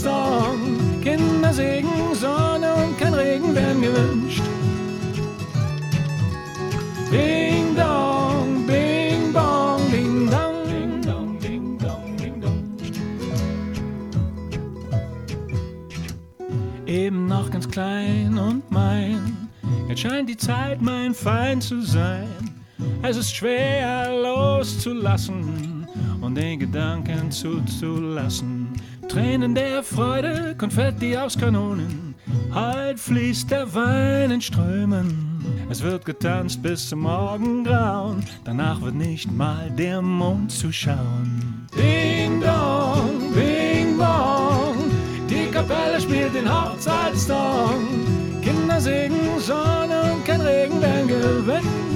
Hochzeitssong. Kinder Segen, Sonne und kein Regen werden gewünscht. Ding dong, bing bong, ding dong, ding dong, ding dong, ding dong. Eben noch ganz klein und mein, jetzt scheint die Zeit mein Feind zu sein. Es ist schwer loszulassen und den Gedanken zuzulassen. Tränen der Freude, Konfetti aus Kanonen. Heut fließt der Wein in Strömen. Es wird getanzt bis zum Morgengrauen. Danach wird nicht mal der Mond zu schauen. Ding dong, bing bong. Die Kapelle spielt den Hochzeitssong. Kinder singen, Sonne und kein Regen werden gewünscht.